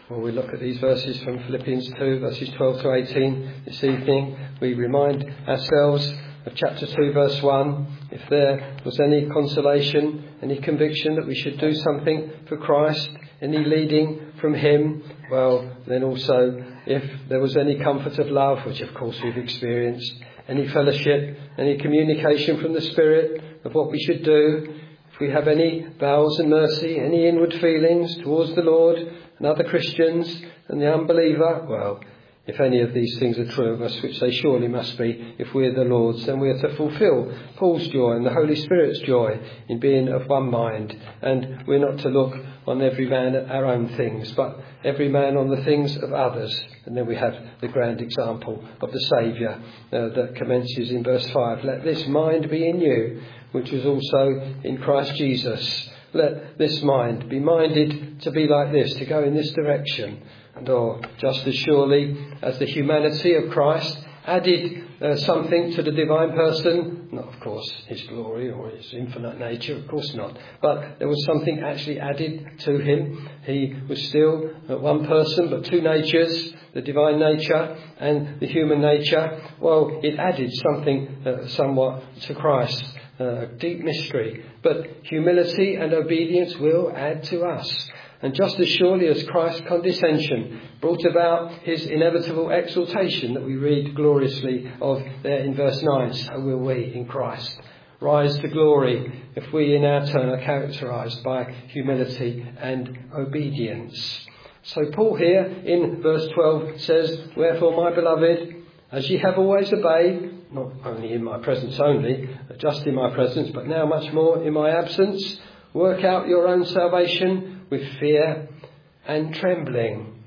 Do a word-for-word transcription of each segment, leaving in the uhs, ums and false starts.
Well, we look at these verses from Philippians two, verses twelve to eighteen this evening. We remind ourselves of chapter two, verse one. If there was any consolation, any conviction that we should do something for Christ, any leading from him, well, then also if there was any comfort of love, which of course we've experienced, any fellowship, any communication from the Spirit of what we should do, if we have any bowels and mercy, any inward feelings towards the Lord and other Christians and the unbeliever, well, if any of these things are true of us, which they surely must be, if we're the Lord's, then we are to fulfil Paul's joy and the Holy Spirit's joy in being of one mind. And we're not to look on every man at our own things, but every man on the things of others. And then we have the grand example of the Saviour uh, that commences in verse five. Let this mind be in you, which was also in Christ Jesus. Let this mind be minded to be like this, to go in this direction. And or just as surely as the humanity of Christ added uh, something to the divine person, not of course his glory or his infinite nature, of course not, but there was something actually added to him. He was still uh, one person but two natures, the divine nature and the human nature. Well, it added something uh, somewhat to Christ, uh, a deep mystery, but humility and obedience will add to us. And just as surely as Christ's condescension brought about his inevitable exaltation that we read gloriously of there in verse nine, so will we in Christ rise to glory if we in our turn are characterised by humility and obedience. So Paul here in verse twelve says, wherefore, my beloved, as ye have always obeyed, not only in my presence only, just in my presence, but now much more in my absence, work out your own salvation with fear and trembling.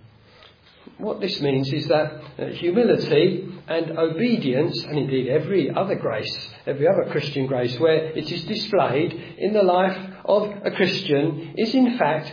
What this means is that uh, humility and obedience, and indeed every other grace, every other Christian grace where it is displayed in the life of a Christian, is in fact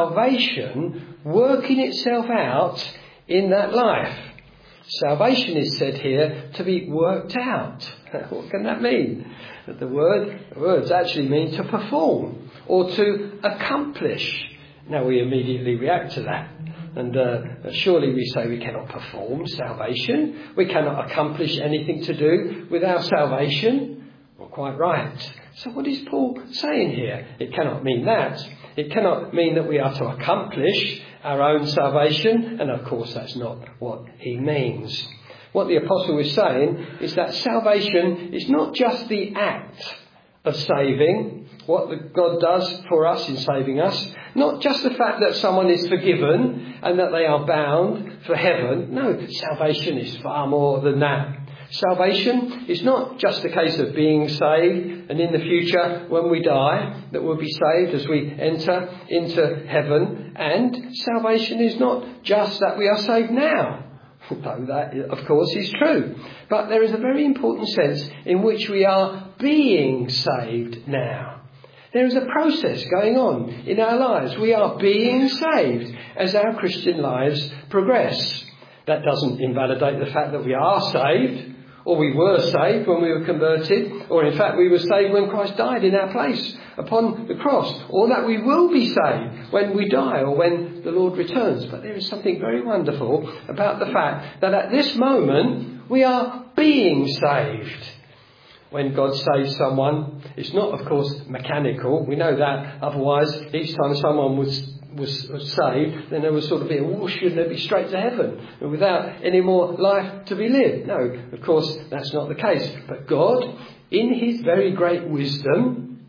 salvation working itself out in that life. Salvation is said here to be worked out. What can that mean? The word, the words actually mean to perform or to accomplish. Now we immediately react to that. And uh, surely we say we cannot perform salvation. We cannot accomplish anything to do with our salvation. Well, quite right. So what is Paul saying here? It cannot mean that. It cannot mean that we are to accomplish our own salvation. And of course that's not what he means. What the apostle is saying is that salvation is not just the act of saving, what the God does for us in saving us, not just the fact that someone is forgiven and that they are bound for heaven. No, salvation is far more than that. Salvation is not just a case of being saved and in the future when we die that we'll be saved as we enter into heaven. And salvation is not just that we are saved now, though that of course is true. But there is a very important sense in which we are being saved now. There is a process going on in our lives. We are being saved as our Christian lives progress. That doesn't invalidate the fact that we are saved, or we were saved when we were converted, or in fact we were saved when Christ died in our place upon the cross, or that we will be saved when we die or when the Lord returns. But there is something very wonderful about the fact that at this moment we are being saved. When God saves someone, it's not, of course, mechanical. We know that. Otherwise, each time someone was, was, was saved, then there was sort of be a whoosh and they'd be straight to heaven without any more life to be lived. No, of course, that's not the case. But God, in his very great wisdom,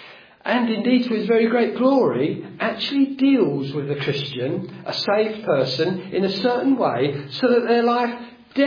and indeed to his very great glory, actually deals with a Christian, a saved person, in a certain way so that their life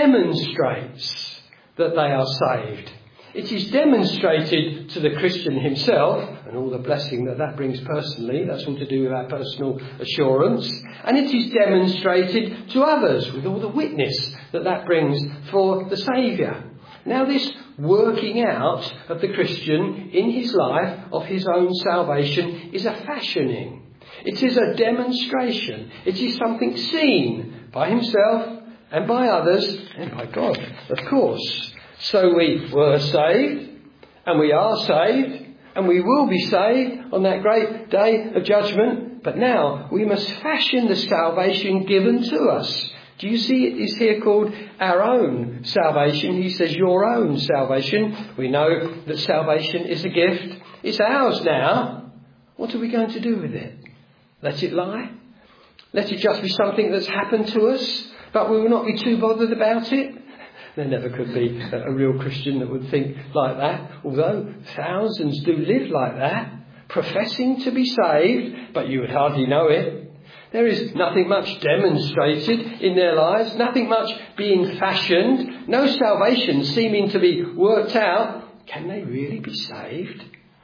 demonstrates that they are saved. It is demonstrated to the Christian himself, and all the blessing that that brings personally, that's all to do with our personal assurance. And it is demonstrated to others with all the witness that that brings for the Saviour. Now this working out of the Christian in his life of his own salvation is a fashioning. It is a demonstration. It is something seen by himself and by others and by God, of course. So we were saved, and we are saved, and we will be saved on that great day of judgment. But now we must fashion the salvation given to us. Do you see it is here called our own salvation? He says your own salvation. We know that salvation is a gift. It's ours now. What are we going to do with it? Let it lie? Let it just be something that's happened to us, but we will not be too bothered about it? There never could be a real Christian that would think like that, although thousands do live like that, professing to be saved, but you would hardly know it. There is nothing much demonstrated in their lives, nothing much being fashioned, no salvation seeming to be worked out. Can they really be saved?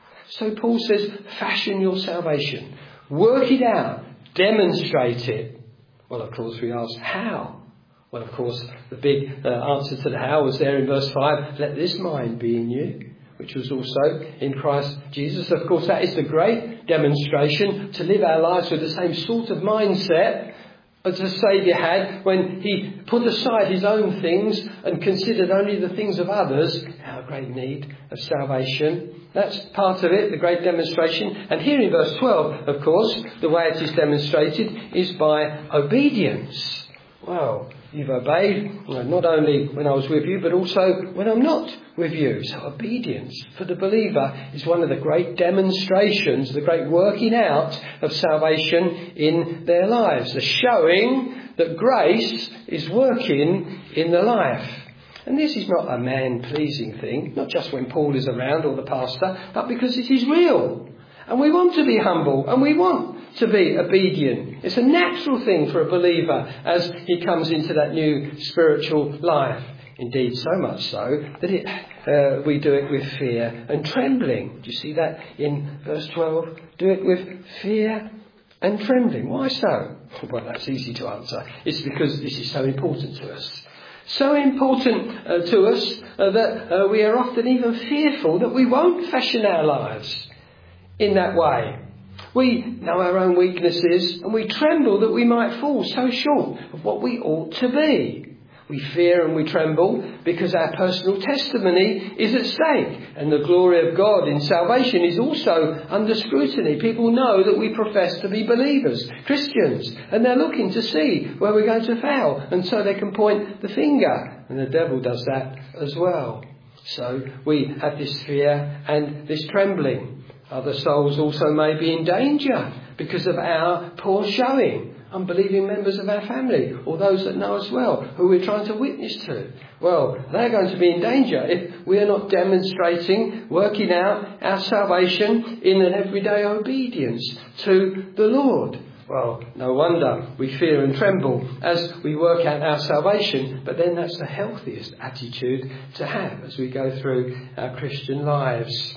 So Paul says, fashion your salvation. Work it out. Demonstrate it. Well, of course, we ask, how? Well, of course, the big uh, answer to the how was there in verse five. Let this mind be in you, which was also in Christ Jesus. Of course, that is the great demonstration, to live our lives with the same sort of mindset as the Saviour had when he put aside his own things and considered only the things of others. Our great need of salvation. That's part of it, the great demonstration. And here in verse twelve, of course, the way it is demonstrated is by obedience. Well, you've obeyed not only when I was with you, but also when I'm not with you. So obedience for the believer is one of the great demonstrations, the great working out of salvation in their lives. The showing that grace is working in the life. And this is not a man-pleasing thing, not just when Paul is around or the pastor, but because it is real. And we want to be humble and we want to be obedient. It's a natural thing for a believer as he comes into that new spiritual life. Indeed, so much so that it, uh, we do it with fear and trembling. Do you see that in verse twelve? Do it with fear and trembling. Why so? Well, that's easy to answer. It's because this is so important to us. So important uh, to us uh, that uh, we are often even fearful that we won't fashion our lives in that way. We know our own weaknesses and we tremble that we might fall so short of what we ought to be. We fear and we tremble because our personal testimony is at stake, and the glory of God in salvation is also under scrutiny. People know that we profess to be believers, Christians, and they're looking to see where we're going to fail, and so they can point the finger, and the devil does that as well. So we have this fear and this trembling. Other souls also may be in danger because of our poor showing. Unbelieving members of our family, or those that know us well, who we're trying to witness to. Well, they're going to be in danger if we are not demonstrating, working out our salvation in an everyday obedience to the Lord. Well, no wonder we fear and tremble as we work out our salvation, but then that's the healthiest attitude to have as we go through our Christian lives.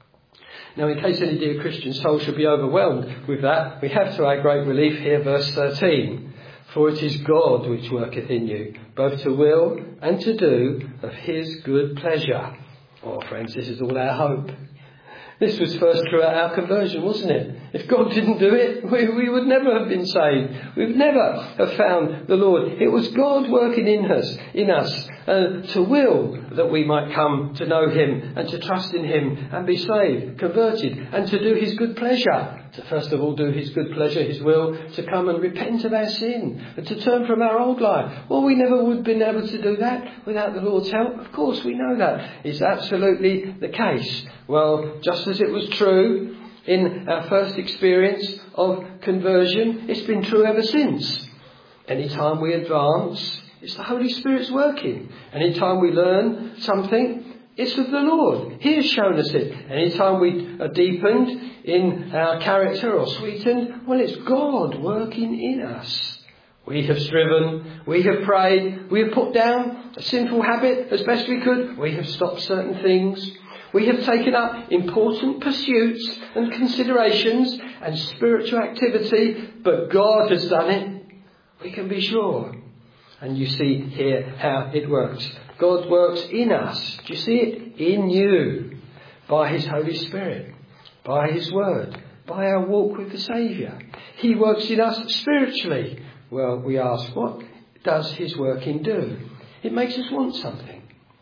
Now, in case any dear Christian soul should be overwhelmed with that, we have to our great relief here, verse thirteen. For it is God which worketh in you, both to will and to do of his good pleasure. Oh, friends, this is all our hope. This was first true at our conversion, wasn't it? If God didn't do it, we, we would never have been saved. We would never have found the Lord. It was God working in us, in us, uh, to will that we might come to know him and to trust in him and be saved, converted, and to do his good pleasure. To first of all do his good pleasure, his will, to come and repent of our sin and to turn from our old life. Well, we never would have been able to do that without the Lord's help. Of course, we know that. It's absolutely the case. Well, just as it was true in our first experience of conversion, it's been true ever since. Anytime we advance, it's the Holy Spirit's working. Anytime we learn something, it's of the Lord. He has shown us it. Anytime we are deepened in our character or sweetened, well, it's God working in us. We have striven, we have prayed, we have put down a sinful habit as best we could, we have stopped certain things. We have taken up important pursuits and considerations and spiritual activity, but God has done it. We can be sure. And you see here how it works. God works in us. Do you see it? In you. By his Holy Spirit. By his word. By our walk with the Saviour. He works in us spiritually. Well, we ask, what does his working do? It makes us want something.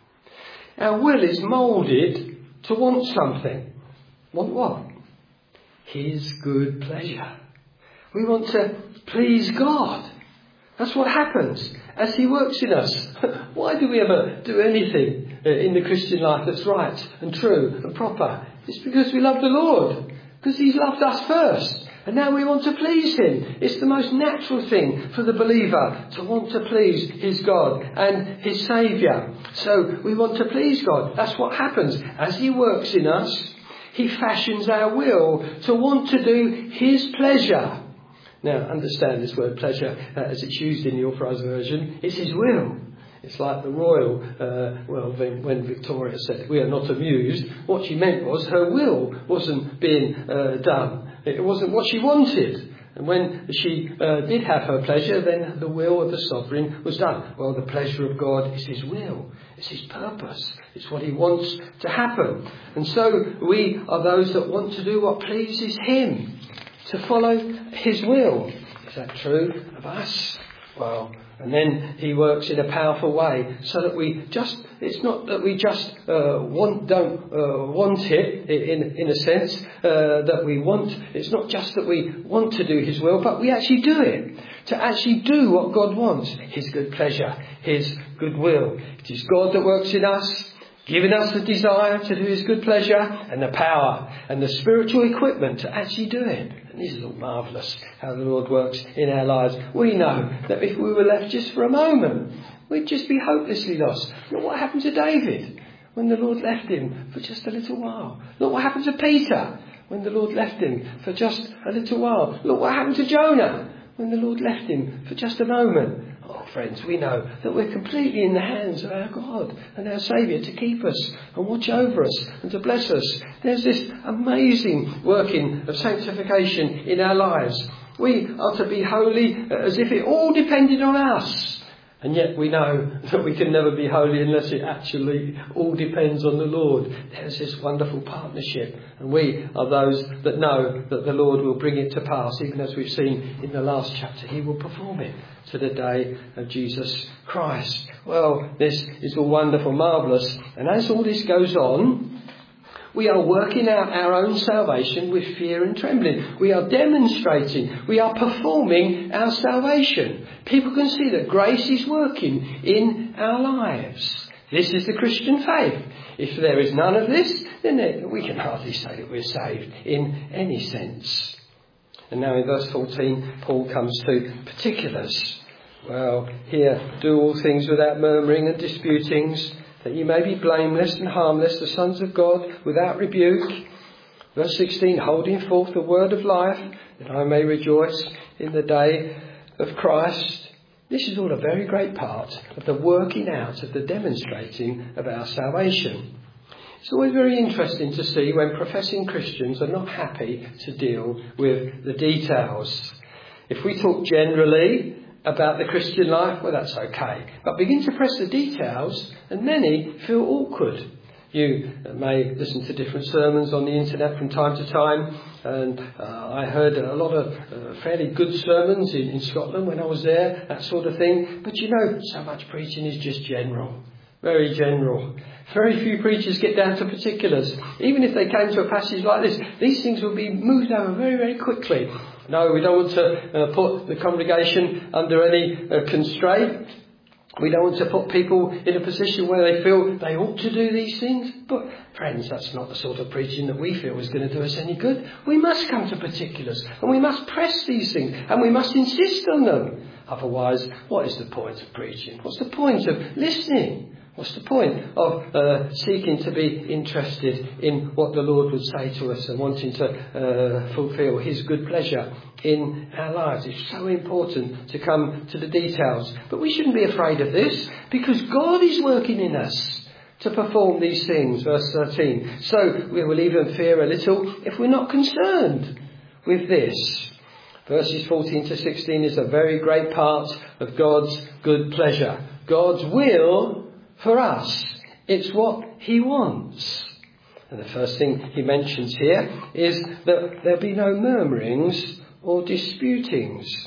Our will is moulded to want something. Want what? His good pleasure. We want to please God. That's what happens as he works in us. Why do we ever do anything in the Christian life that's right and true and proper? It's because we love the Lord. Because he's loved us first. And now we want to please him. It's the most natural thing for the believer to want to please his God and his Saviour. So we want to please God. That's what happens. As he works in us, he fashions our will to want to do his pleasure. Now, understand this word pleasure uh, as it's used in the Authorised Version. It's his will. It's like the royal, uh, well, when, when Victoria said, we are not amused, what she meant was her will wasn't being uh, done. It wasn't what she wanted. And when she uh, did have her pleasure, then the will of the sovereign was done. Well, the pleasure of God is his will. It's his purpose. It's what he wants to happen. And so we are those that want to do what pleases him, to follow his will. Is that true of us? Well, and then he works in a powerful way so that we just, it's not that we just uh, want, don't uh, want it in, in a sense uh, that we want. It's not just that we want to do his will, but we actually do it. To actually do what God wants. His good pleasure, his good will. It is God that works in us, giving us the desire to do his good pleasure and the power and the spiritual equipment to actually do it. And this is all marvellous, how the Lord works in our lives. We know that if we were left just for a moment, we'd just be hopelessly lost. Look what happened to David when the Lord left him for just a little while. Look what happened to Peter when the Lord left him for just a little while. Look what happened to Jonah when the Lord left him for just a moment. Oh, friends, we know that we're completely in the hands of our God and our Saviour to keep us and watch over us and to bless us. There's this amazing working of sanctification in our lives. We are to be holy as if it all depended on us. And yet we know that we can never be holy unless it actually all depends on the Lord. There's this wonderful partnership. And we are those that know that the Lord will bring it to pass. Even as we've seen in the last chapter, he will perform it to the day of Jesus Christ. Well, this is all wonderful, marvellous. And as all this goes on, we are working out our own salvation with fear and trembling. We are demonstrating, we are performing our salvation. People can see that grace is working in our lives. This is the Christian faith. If there is none of this, then we can hardly say that we're saved in any sense. And now in verse fourteen, Paul comes to particulars. Well, here, do all things without murmuring and disputings, that you may be blameless and harmless, the sons of God, without rebuke. Verse sixteen, holding forth the word of life, that I may rejoice in the day of Christ. This is all a very great part of the working out, of the demonstrating of our salvation. It's always very interesting to see when professing Christians are not happy to deal with the details. If we talk generally about the Christian life, well, that's okay. But begin to press the details, and many feel awkward. You may listen to different sermons on the internet from time to time, and uh, I heard a lot of uh, fairly good sermons in, in Scotland when I was there, that sort of thing. But you know, so much preaching is just general, very general. Very few preachers get down to particulars. Even if they came to a passage like this, these things will be moved over very, very quickly. No, we don't want to uh, put the congregation under any uh, constraint. We don't want to put people in a position where they feel they ought to do these things. But, friends, that's not the sort of preaching that we feel is going to do us any good. We must come to particulars, and we must press these things, and we must insist on them. Otherwise, what is the point of preaching? What's the point of listening? What's the point of uh, seeking to be interested in what the Lord would say to us and wanting to uh, fulfil his good pleasure in our lives? It's so important to come to the details. But we shouldn't be afraid of this, because God is working in us to perform these things. Verse thirteen. So we will even fear a little if we're not concerned with this. Verses fourteen to sixteen is a very great part of God's good pleasure. God's will for us. It's what he wants. And the first thing he mentions here is that there be no murmurings or disputings.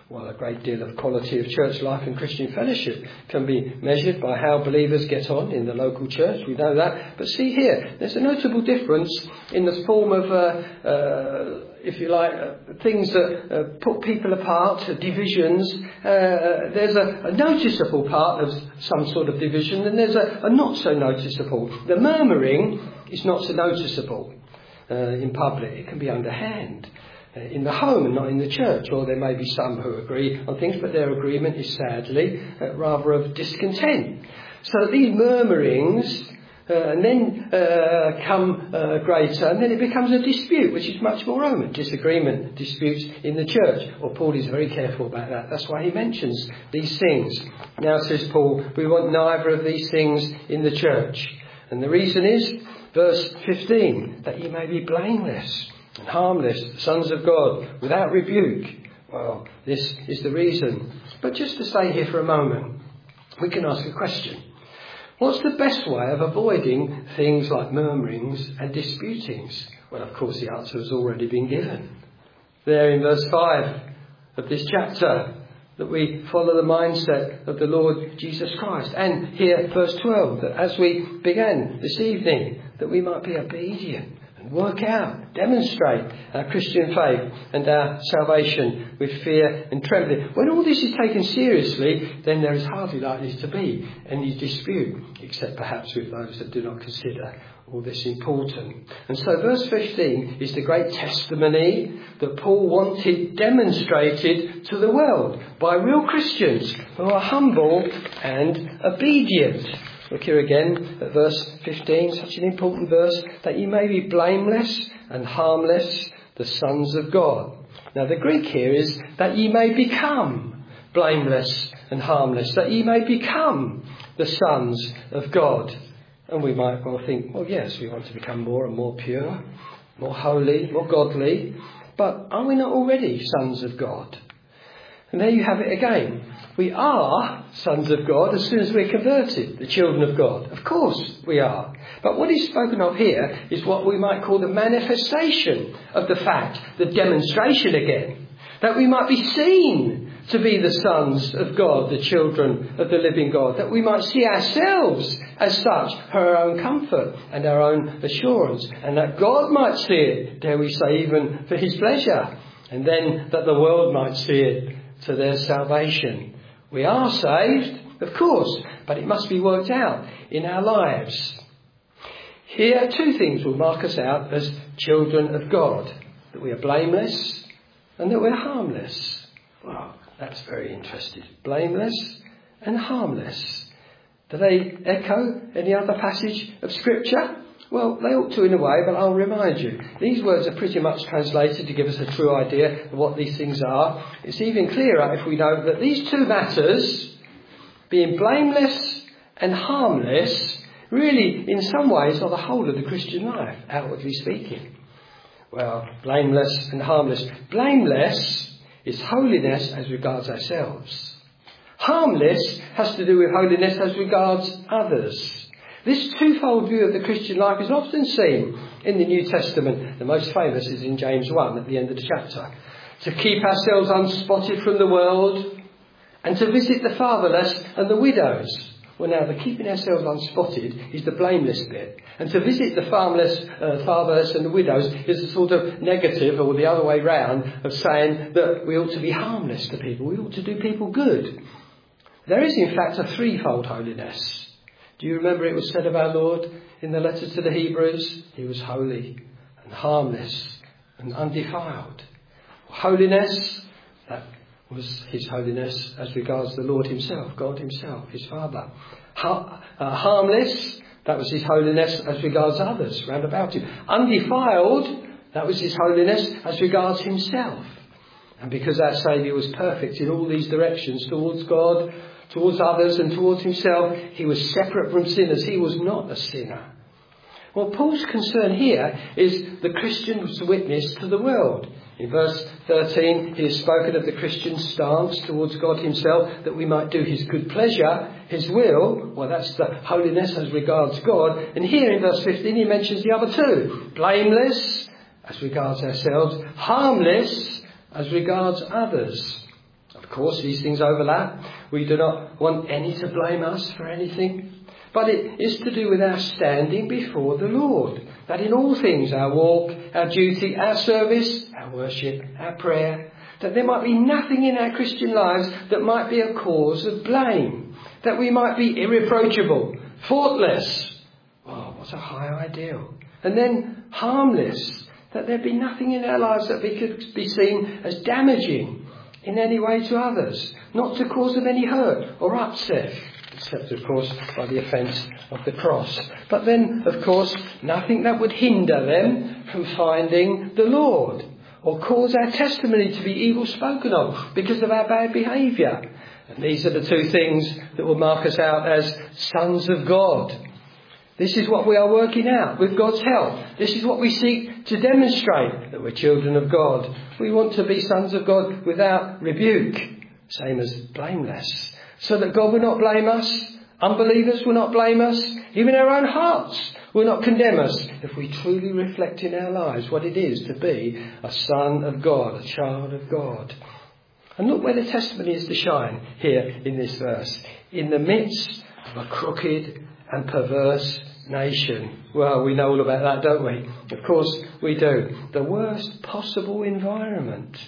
Well, a great deal of quality of church life and Christian fellowship can be measured by how believers get on in the local church. We know that. But see here, there's a notable difference in the form of, uh, uh, if you like, uh, things that uh, put people apart, uh, divisions. Uh, there's a, a noticeable part of some sort of division, and there's a, a not so noticeable. The murmuring is not so noticeable uh, in public. It can be underhand. In the home and not in the church, or there may be some who agree on things, but their agreement is sadly uh, rather of discontent. So these murmurings uh, and then uh, come uh, greater, and then it becomes a dispute, which is much more Roman. Disagreement, disputes in the church. Well, Paul is very careful about that. That's why he mentions these things. Now, says Paul, we want neither of these things in the church. And the reason is, verse fifteen, that you may be blameless and harmless, sons of God, without rebuke. Well, this is the reason. But just to stay here for a moment, we can ask a question. What's the best way of avoiding things like murmurings and disputings? Well, of course, the answer has already been given. There in verse five of this chapter, that we follow the mindset of the Lord Jesus Christ. And here, verse twelve, that as we began this evening, that we might be obedient, work out, demonstrate our Christian faith and our salvation with fear and trembling. When all this is taken seriously, then there is hardly likely to be any dispute, except perhaps with those that do not consider all this important. And so verse fifteen is the great testimony that Paul wanted demonstrated to the world by real Christians who are humble and obedient. Look here again at verse fifteen, such an important verse, that you may be blameless and harmless, the sons of God. Now the Greek here is that ye may become blameless and harmless, that ye may become the sons of God. And we might well think, well, yes, we want to become more and more pure, more holy, more godly, but are we not already sons of God? And there you have it again. We are sons of God as soon as we're converted, the children of God. Of course we are. But what is spoken of here is what we might call the manifestation of the fact, the demonstration again, that we might be seen to be the sons of God, the children of the living God, that we might see ourselves as such for our own comfort and our own assurance, and that God might see it, dare we say, even for his pleasure, and then that the world might see it to their salvation. We are saved, of course, but it must be worked out in our lives. Here, two things will mark us out as children of God, that we are blameless and that we're harmless. Wow, that's very interesting. Blameless and harmless. Do they echo any other passage of Scripture? Well, they ought to in a way, but I'll remind you. These words are pretty much translated to give us a true idea of what these things are. It's even clearer if we know that these two matters, being blameless and harmless, really in some ways are the whole of the Christian life, outwardly speaking. Well, blameless and harmless. Blameless is holiness as regards ourselves. Harmless has to do with holiness as regards others. This twofold view of the Christian life is often seen in the New Testament. The most famous is in James one at the end of the chapter. To keep ourselves unspotted from the world and to visit the fatherless and the widows. Well, now, the keeping ourselves unspotted is the blameless bit. And to visit the farmless, uh, fatherless and the widows is a sort of negative, or the other way round, of saying that we ought to be harmless to people. We ought to do people good. There is, in fact, a threefold holiness. Do you remember it was said of our Lord in the letter to the Hebrews? He was holy and harmless and undefiled. Holiness, that was his holiness as regards the Lord himself, God himself, his Father. Ha- uh, harmless, that was his holiness as regards others round about him. Undefiled, that was his holiness as regards himself. And because our Saviour was perfect in all these directions, towards God, towards others and towards himself, he was separate from sinners. He was not a sinner. Well, Paul's concern here is the Christian's witness to the world. In verse thirteen, he has spoken of the Christian's stance towards God himself, that we might do his good pleasure, his will. Well, that's the holiness as regards God. And here in verse fifteen, he mentions the other two. Blameless as regards ourselves, harmless as regards others. Of Of course, these things overlap. We do not want any to blame us for anything. But it is to do with our standing before the Lord. That in all things, our walk, our duty, our service, our worship, our prayer, that there might be nothing in our Christian lives that might be a cause of blame. That we might be irreproachable, faultless. Oh, what a high ideal. And then harmless. That there be nothing in our lives that we could be seen as damaging in any way to others. Not to cause them any hurt or upset. Except, of course, by the offence of the cross. But then, of course, nothing that would hinder them from finding the Lord or cause our testimony to be evil spoken of because of our bad behaviour. And these are the two things that will mark us out as sons of God. This is what we are working out with God's help. This is what we seek to demonstrate, that we're children of God. We want to be sons of God without rebuke, same as blameless. So that God will not blame us, unbelievers will not blame us, even our own hearts will not condemn us if we truly reflect in our lives what it is to be a son of God, a child of God. And look where the testimony is to shine here in this verse. In the midst of a crooked and perverse nation. Well, we know all about that, don't we? Of course we do. The worst possible environment.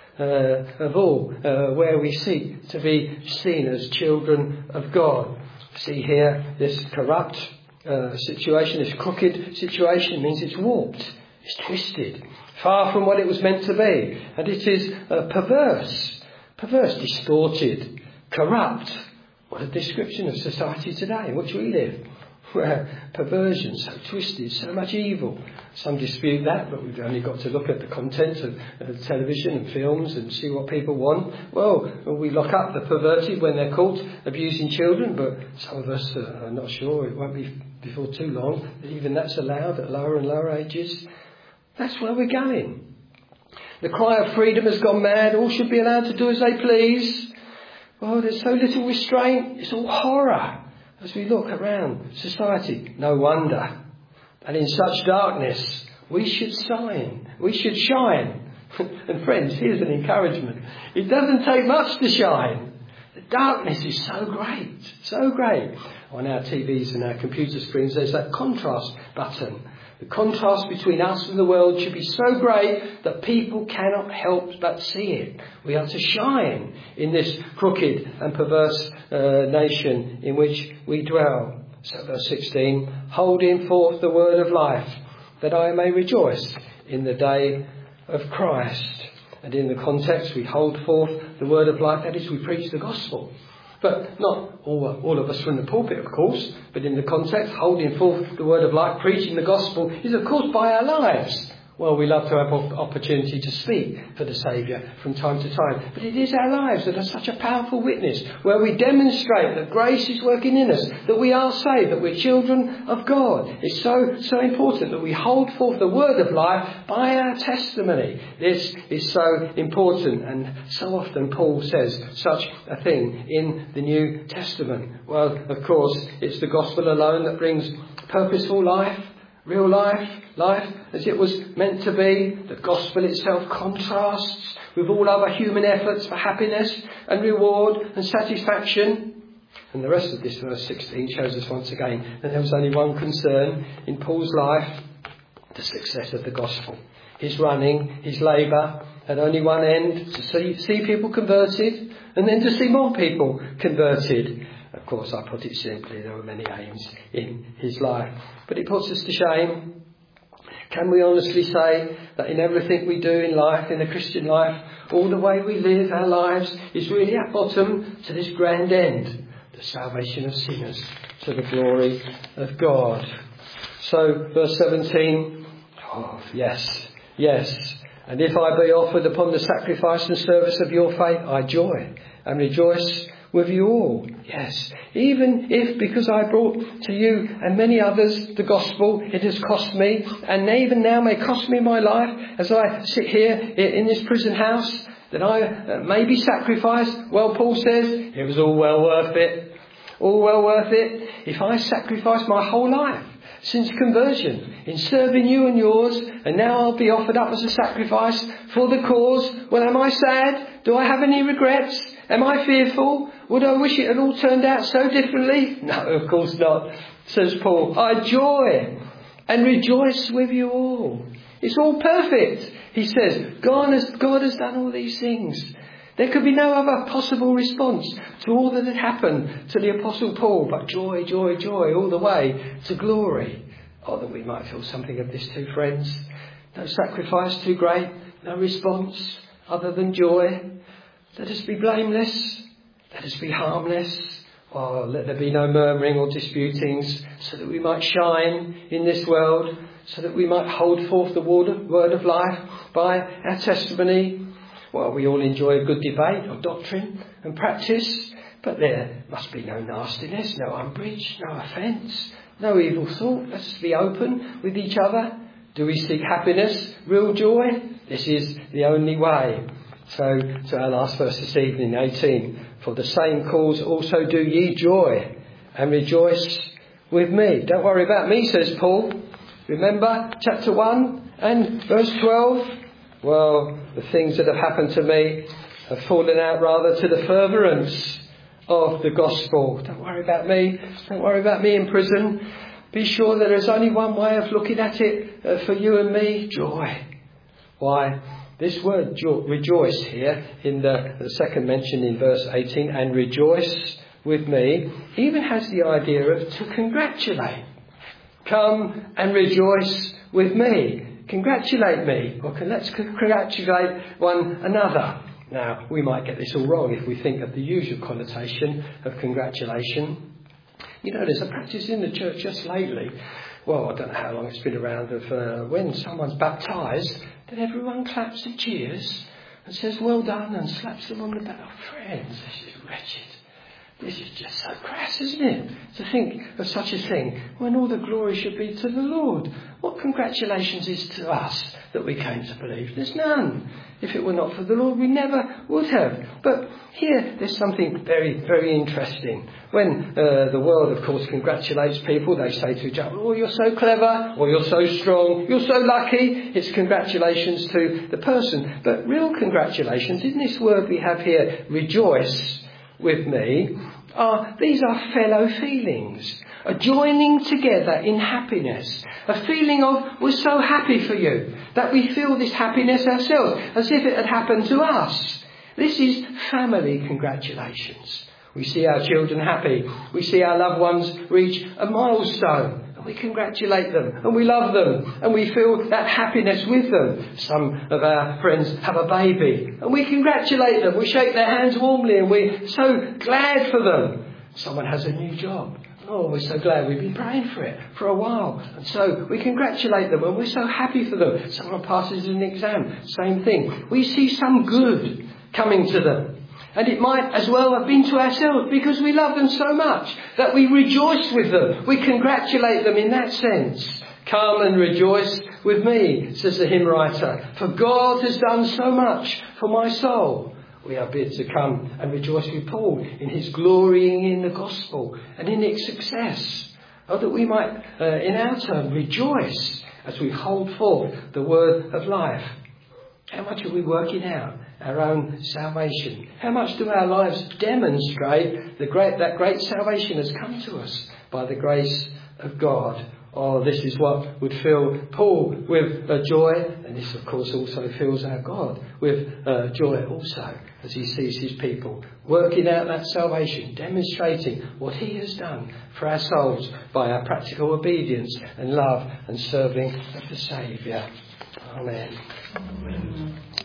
Uh, of all, uh, where we seek to be seen as children of God. See here, this corrupt uh, situation, this crooked situation means it's warped, it's twisted, far from what it was meant to be. And it is uh, perverse, perverse, distorted, corrupt. What a description of society today in which we live. Where perversion, so twisted, so much evil. Some dispute that, but we've only got to look at the content of uh, television and films and see what people want. Well, we lock up the perverted when they're caught abusing children, but some of us uh, are not sure. It won't be before too long that even that's allowed at lower and lower ages. That's where we're going. The cry of freedom has gone mad. All should be allowed to do as they please. Well, there's so little restraint. It's all horror. As we look around society, no wonder. And in such darkness, we should shine. We should shine. And friends, here's an encouragement. It doesn't take much to shine. The darkness is so great, so great. On our T Vs and our computer screens, there's that contrast button. The contrast between us and the world should be so great that people cannot help but see it. We are to shine in this crooked and perverse uh, nation in which we dwell. So verse sixteen, holding forth the word of life, that I may rejoice in the day of Christ. And in the context, we hold forth the word of life, that is, we preach the gospel. But not all, all of us from the pulpit, of course, but in the context, holding forth the word of life, preaching the gospel, is of course by our lives. Well, we love to have opportunity to speak for the Saviour from time to time. But it is our lives that are such a powerful witness, where we demonstrate that grace is working in us, that we are saved, that we're children of God. It's so, so important that we hold forth the word of life by our testimony. This is so important, and so often Paul says such a thing in the New Testament. Well, of course, it's the gospel alone that brings purposeful life, real life, life as it was meant to be. The gospel itself contrasts with all other human efforts for happiness and reward and satisfaction. And the rest of this verse sixteen shows us once again that there was only one concern in Paul's life, the success of the gospel. His running, his labour had only one end, to see, see people converted, and then to see more people converted. Of course, I put it simply, there were many aims in his life. But it puts us to shame. Can we honestly say that in everything we do in life, in the Christian life, all the way we live our lives is really at bottom to this grand end, the salvation of sinners, to the glory of God? So, verse seventeen, oh, yes, yes. And if I be offered upon the sacrifice and service of your faith, I joy and rejoice with you all. Yes, even if because I brought to you and many others the gospel, it has cost me, and even now may cost me my life as I sit here in this prison house, that I may be sacrificed. Well, Paul says, it was all well worth it. All well worth it. If I sacrifice my whole life since conversion, in serving you and yours, and now I'll be offered up as a sacrifice for the cause. Well, am I sad? Do I have any regrets? Am I fearful? Would I wish it had all turned out so differently? No, of course not, says Paul. I joy and rejoice with you all. It's all perfect. He says, God has, God has done all these things. There could be no other possible response to all that had happened to the Apostle Paul, but joy, joy, joy, all the way to glory. Oh, that we might feel something of this too, friends. No sacrifice too great, no response other than joy. Let us be blameless. Let us be harmless. Oh, let there be no murmuring or disputings, so that we might shine in this world, so that we might hold forth the word of, word of life by our testimony. Well, we all enjoy a good debate of doctrine and practice, but there must be no nastiness, no umbrage, no offence, no evil thought. Let us be open with each other. Do we seek happiness, real joy? This is the only way. So, to our last verse this evening, eighteen. For the same cause also do ye joy and rejoice with me. Don't worry about me, says Paul. Remember chapter one and verse twelve? Well, the things that have happened to me have fallen out rather to the furtherance of the gospel. Don't worry about me. Don't worry about me in prison. Be sure that there's only one way of looking at it uh, for you and me. Joy. Why? This word jo- rejoice here in the, the second mention in verse eighteen, and rejoice with me, even has the idea of to congratulate. Come and rejoice with me. Congratulate me. Or can, let's congratulate one another. Now, we might get this all wrong if we think of the usual connotation of congratulation. You know, there's a practice in the church just lately. Well, I don't know how long it's been around, of uh, when someone's baptised, then everyone claps and cheers and says, well done, and slaps them on the back. Oh, friends, this is wretched. This is just so crass, isn't it? To think of such a thing when all the glory should be to the Lord. What congratulations is to us that we came to believe? There's none. If it were not for the Lord, we never would have. But here, there's something very, very interesting. When uh, the world, of course, congratulates people, they say to each other, oh, you're so clever, or you're so strong, you're so lucky. It's congratulations to the person. But real congratulations, in this word we have here, rejoice with me, are these are fellow feelings, a joining together in happiness, a feeling of we're so happy for you that we feel this happiness ourselves as if it had happened to us. This is family congratulations. We see our children happy, we see our loved ones reach a milestone, and we congratulate them and we love them and we feel that happiness with them. Some of our friends have a baby and we congratulate them. We shake their hands warmly and we're so glad for them. Someone has a new job. Oh, we're so glad. We've been praying for it for a while. And so we congratulate them and we're so happy for them. Someone passes an exam. Same thing. We see some good coming to them. And it might as well have been to ourselves because we love them so much that we rejoice with them. We congratulate them in that sense. Come and rejoice with me, says the hymn writer, for God has done so much for my soul. We are bid to come and rejoice with Paul in his glorying in the gospel and in its success. Oh, that we might, uh, in our turn, rejoice as we hold forth the word of life. How much are we working out our own salvation? How much do our lives demonstrate the great, that great salvation has come to us by the grace of God? Oh, this is what would fill Paul with uh, joy, and this, of course, also fills our God with uh, joy also, as he sees his people working out that salvation, demonstrating what he has done for our souls by our practical obedience and love and serving of the Saviour. Amen. Amen.